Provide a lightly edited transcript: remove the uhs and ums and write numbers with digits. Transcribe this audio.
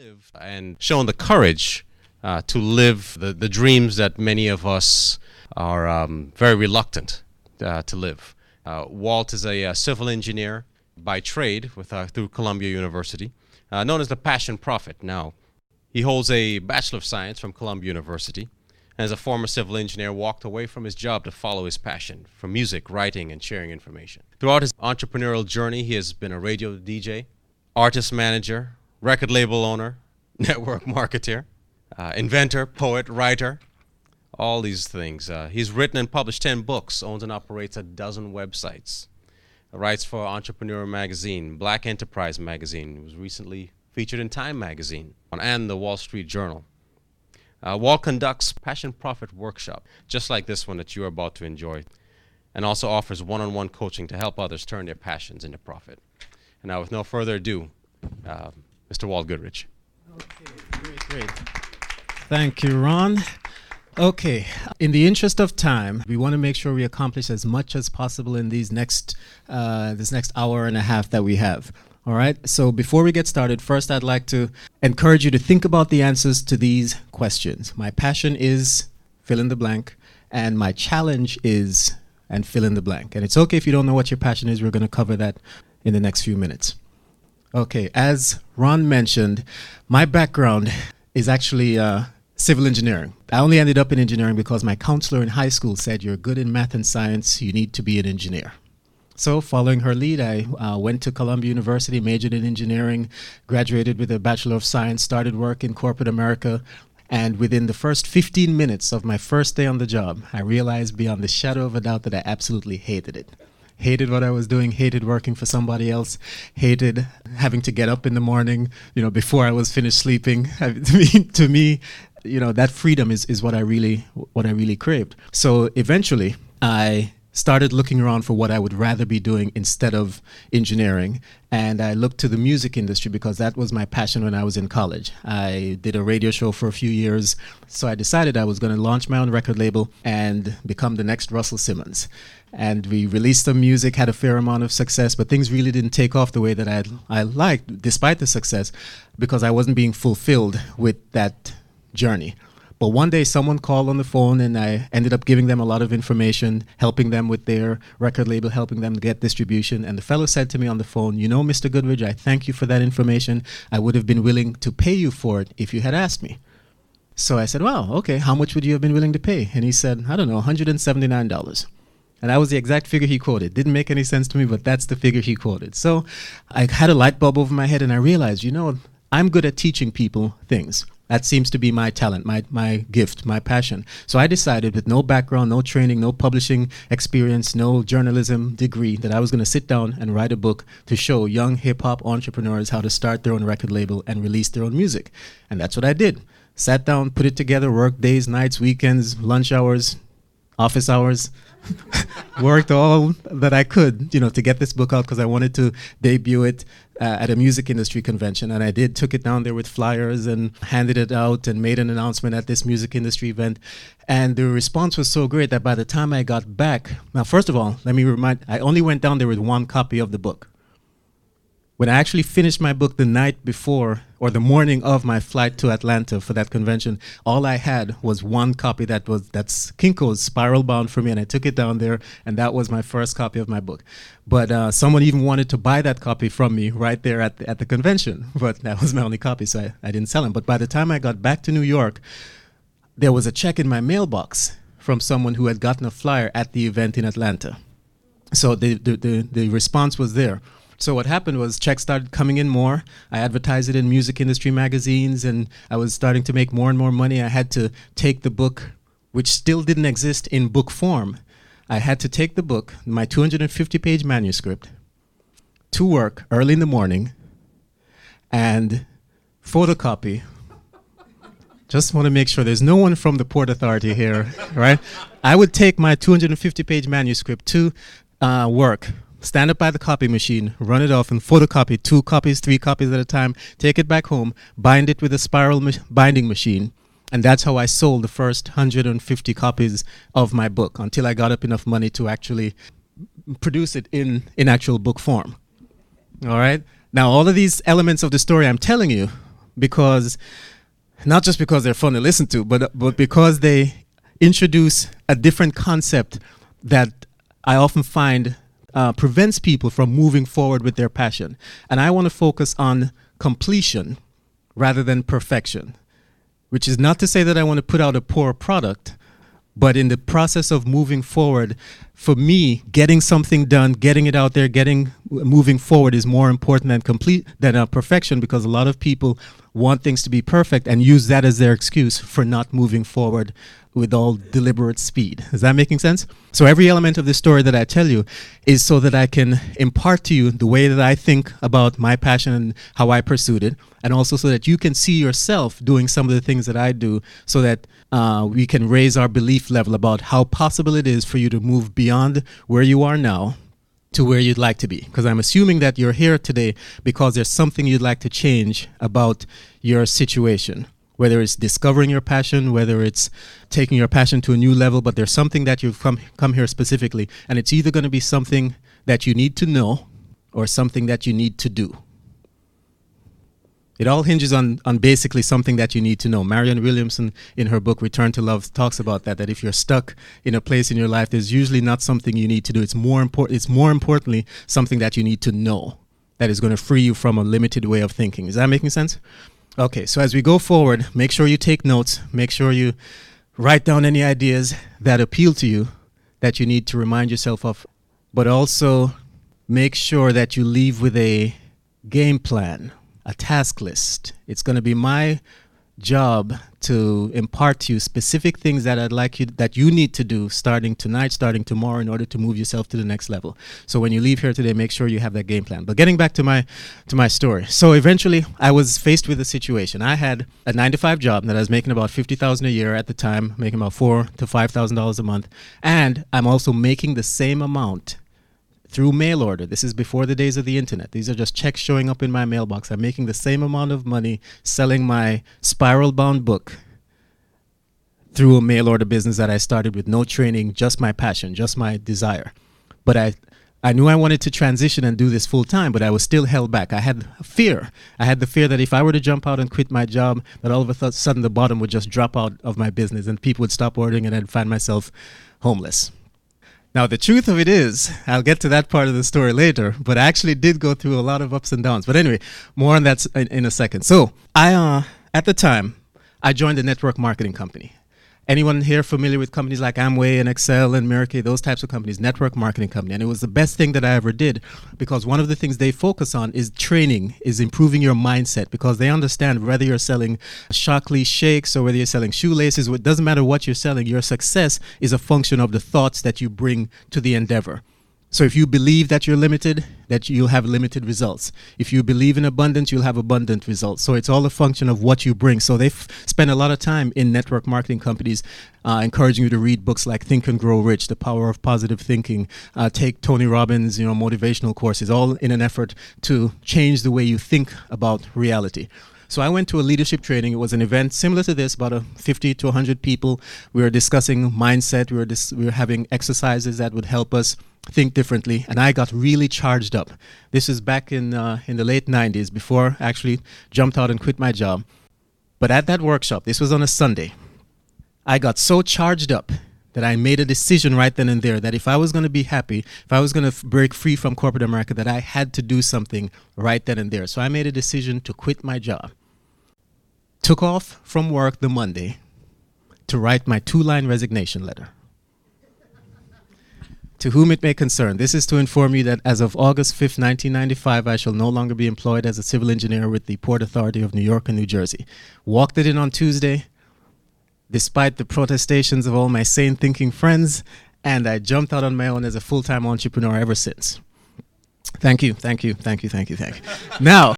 live and shown the courage to live the dreams that many of us are very reluctant to live. Walt is a civil engineer by trade through Columbia University, known as the Passion Prophet. Now, he holds a Bachelor of Science from Columbia University, and as a former civil engineer, walked away from his job to follow his passion for music, writing, and sharing information. Throughout his entrepreneurial journey, he has been a radio DJ, artist manager, record label owner, network marketer, inventor, poet, writer, all these things. He's written and published 10 books, owns and operates a dozen websites, writes for Entrepreneur Magazine, Black Enterprise Magazine. He was recently featured in Time Magazine and the Wall Street Journal. Walt conducts Passion Prophet workshop, just like this one that you're about to enjoy, and also offers one-on-one coaching to help others turn their passions into profit. And now, with no further ado, Mr. Walt Goodrich. Okay, great. Thank you, Ron. Okay, in the interest of time, we want to make sure we accomplish as much as possible in this next hour and a half that we have. All right, so before we get started, first I'd like to encourage you to think about the answers to these questions. My passion is fill in the blank, and my challenge is, and fill in the blank. And it's okay if you don't know what your passion is. We're going to cover that in the next few minutes. Okay, as Ron mentioned, my background is actually civil engineering. I only ended up in engineering because my counselor in high school said, you're good in math and science, you need to be an engineer. So following her lead, I went to Columbia University, majored in engineering, graduated with a Bachelor of Science, started work in corporate America, and within the first 15 minutes of my first day on the job, I realized beyond the shadow of a doubt that I absolutely hated it. Hated what I was doing, hated working for somebody else, hated having to get up in the morning, before I was finished sleeping. To me, that freedom is what I really craved. So eventually, I started looking around for what I would rather be doing instead of engineering. And I looked to the music industry because that was my passion when I was in college. I did a radio show for a few years. So I decided I was going to launch my own record label and become the next Russell Simmons. And we released some music, had a fair amount of success, but things really didn't take off the way that I liked, despite the success, because I wasn't being fulfilled with that journey. But one day someone called on the phone and I ended up giving them a lot of information, helping them with their record label, helping them to get distribution. And the fellow said to me on the phone, Mr. Goodrich, I thank you for that information. I would have been willing to pay you for it if you had asked me. So I said, well, okay, how much would you have been willing to pay? And he said, I don't know, $179. And that was the exact figure he quoted. Didn't make any sense to me, but that's the figure he quoted. So I had a light bulb over my head and I realized, I'm good at teaching people things. That seems to be my talent, my gift, my passion. So I decided with no background, no training, no publishing experience, no journalism degree, that I was going to sit down and write a book to show young hip-hop entrepreneurs how to start their own record label and release their own music. And that's what I did. Sat down, put it together, worked days, nights, weekends, lunch hours, office hours, worked all that I could, to get this book out because I wanted to debut it at a music industry convention. And I did, took it down there with flyers and handed it out and made an announcement at this music industry event. And the response was so great that by the time I got back, now, first of all, I only went down there with one copy of the book. When I actually finished my book the night before or the morning of my flight to Atlanta for that convention, all I had was one copy that's Kinko's Spiral Bound for me, and I took it down there, and that was my first copy of my book. But someone even wanted to buy that copy from me right there at the convention, but that was my only copy, so I didn't sell them. But by the time I got back to New York, there was a check in my mailbox from someone who had gotten a flyer at the event in Atlanta. So the response was there. So what happened was checks started coming in more. I advertised it in music industry magazines, and I was starting to make more and more money. I had to take the book, which still didn't exist in book form. I had to take the book, my 250-page manuscript, to work early in the morning and photocopy. Just want to make sure there's no one from the Port Authority here, right? I would take my 250-page manuscript to work, stand up by the copy machine, run it off and photocopy 2 copies, 3 copies at a time, take it back home, bind it with a spiral binding machine. And that's how I sold the first 150 copies of my book until I got up enough money to actually produce it in actual book form. All right? Now, all of these elements of the story I'm telling you because not just because they're fun to listen to, but because they introduce a different concept that I often find prevents people from moving forward with their passion. And I want to focus on completion rather than perfection, which is not to say that I want to put out a poor product, but in the process of moving forward, for me, getting something done, getting it out there, moving forward is more important than perfection, because a lot of people want things to be perfect and use that as their excuse for not moving forward with all deliberate speed. Is that making sense? So every element of the story that I tell you is so that I can impart to you the way that I think about my passion and how I pursued it, and also so that you can see yourself doing some of the things that I do, so that we can raise our belief level about how possible it is for you to move beyond where you are now to where you'd like to be. Because I'm assuming that you're here today because there's something you'd like to change about your situation. Whether it's discovering your passion, whether it's taking your passion to a new level, but there's something that you've come here specifically, and it's either going to be something that you need to know or something that you need to do. It all hinges on basically something that you need to know. Marianne Williamson, in her book Return to Love, talks about that if you're stuck in a place in your life, there's usually not something you need to do. It's more importantly something that you need to know that is going to free you from a limited way of thinking. Is that making sense? Okay, so as we go forward, make sure you take notes. Make sure you write down any ideas that appeal to you that you need to remind yourself of. But also make sure that you leave with a game plan, a task list. It's going to be my job to impart to you specific things that you need to do starting tonight, starting tomorrow, in order to move yourself to the next level. So when you leave here today, make sure you have that game plan. But getting back to my story. So eventually I was faced with a situation. I had a 9-to-5 job that I was making about $50,000 a year at the time, making about $4,000 to $5,000 a month. And I'm also making the same amount through mail order. This is before the days of the internet. These are just checks showing up in my mailbox. I'm making the same amount of money selling my spiral bound book through a mail order business that I started with no training, just my passion, just my desire. But I knew I wanted to transition and do this full time, but I was still held back. I had fear. I had the fear that if I were to jump out and quit my job, that all of a sudden the bottom would just drop out of my business and people would stop ordering and I'd find myself homeless. Now, the truth of it is, I'll get to that part of the story later, but I actually did go through a lot of ups and downs. But anyway, more on that in a second. So at the time, I joined a network marketing company. Anyone here familiar with companies like Amway and Excel and Meraki, those types of companies, network marketing company. And it was the best thing that I ever did, because one of the things they focus on is training, is improving your mindset, because they understand whether you're selling Shockley shakes or whether you're selling shoelaces, it doesn't matter what you're selling. Your success is a function of the thoughts that you bring to the endeavor. So if you believe that you're limited, that you'll have limited results. If you believe in abundance, you'll have abundant results. So it's all a function of what you bring. So they spend a lot of time in network marketing companies encouraging you to read books like Think and Grow Rich, The Power of Positive Thinking, take Tony Robbins, motivational courses, all in an effort to change the way you think about reality. So I went to a leadership training. It was an event similar to this, about 50 to 100 people. We were discussing mindset. We were having exercises that would help us think differently, and I got really charged up. This is back in the late 90s, before I actually jumped out and quit my job. But at that workshop, this was on a Sunday, I got so charged up that I made a decision right then and there that if I was going to be happy, if I was going to break free from corporate America, that I had to do something right then and there. So I made a decision to quit my job. Took off from work the Monday to write my 2-line resignation letter. To whom it may concern, this is to inform you that as of August 5th, 1995, I shall no longer be employed as a civil engineer with the Port Authority of New York and New Jersey. Walked it in on Tuesday, despite the protestations of all my sane thinking friends, and I jumped out on my own as a full-time entrepreneur ever since. Thank you. Now,